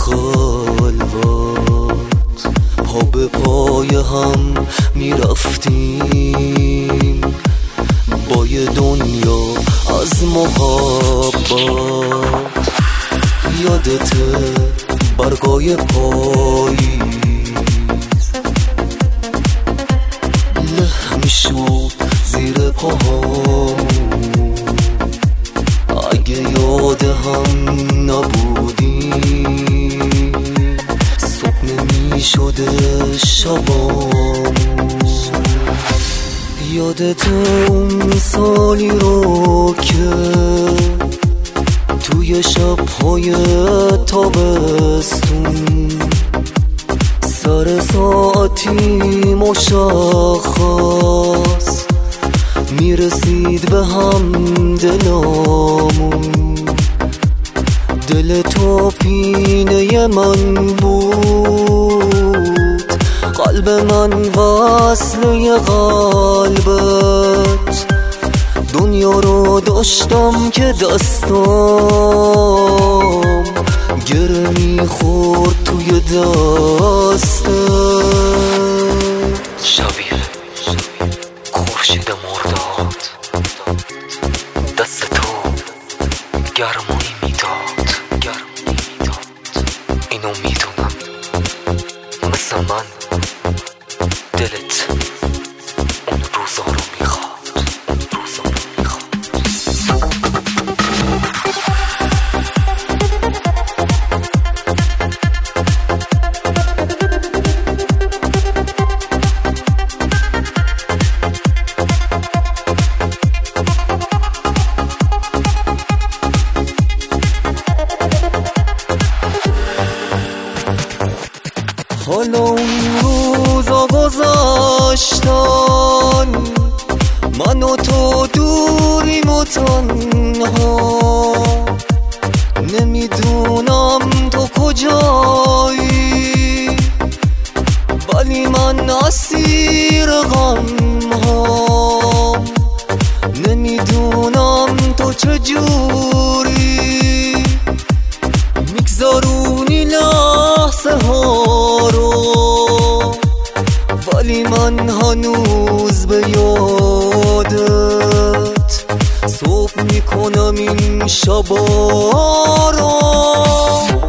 خلوت پا به پای هم میرفتیم با یه دنیا از محبت. یادته برگای پاییز له میشد زیر پاهامون، اگه یاد هم نبودیم صبح نمیشده شبامون. یادت اون سالی رو که توی شب‌های تابستون سر ساعتی مشخص میرسید به هم دلامون. دل تو پینه من بود، قلب من وصله قلبت. دنیا رو داشتم که دستم گره میخورد توی دستت. شبیه خورشید مرداد دست تو گرمایی میداد. اینو میدونم مثل من دلت اون روزا رو میخواد. حالا اون روزا گذاشتن، من و تو دوریم و تنها. نمیدونم تو کجایی ولی من اسیر غم هم. نمیدونم تو چجوری میگذارونی لحظه ها رو، ولی من هنوز به یادت صبح میکنم این شبا رو.